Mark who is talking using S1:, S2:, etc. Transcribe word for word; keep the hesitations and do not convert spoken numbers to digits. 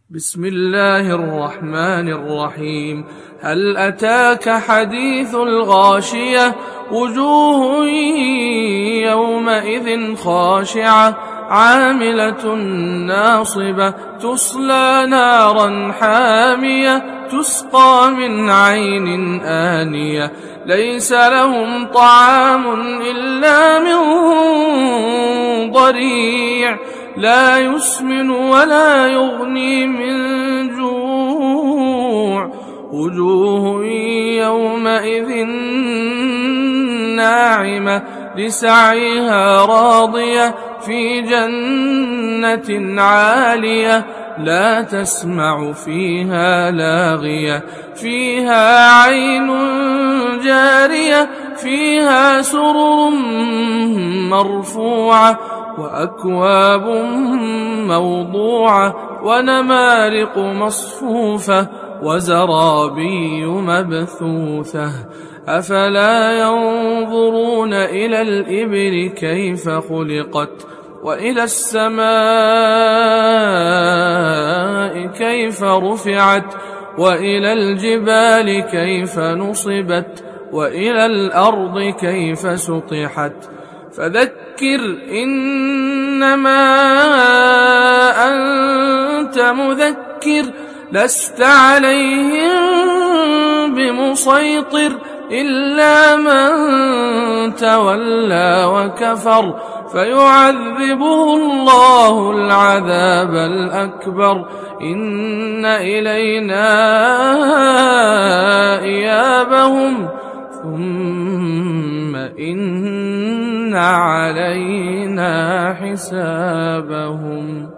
S1: بسم الله الرحمن الرحيم. هل أتاك حديث الغاشية؟ وجوه يومئذ خاشعة عاملة ناصبة تصلى نارا حامية تسقى من عين آنية ليس لهم طعام إلا من ضريع لا يسمن ولا يغني من جوع وجوه يومئذ ناعمة لسعيها راضية في جنة عالية لا تسمع فيها لاغية فيها عين جارية فيها سرر مرفوعة وأكواب موضوعة ونمارق مصفوفة وزرابي مبثوثة أفلا ينظرون إلى الإبل كيف خلقت وإلى السماء كيف رفعت وإلى الجبال كيف نصبت وإلى الأرض كيف سطحت فذكر إنما أنت مذكر لست عليهم بمسيطر إلا من تولى وكفر فيعذبه الله العذاب الأكبر إن إلينا إيابهم ثم إن علينا حسابهم.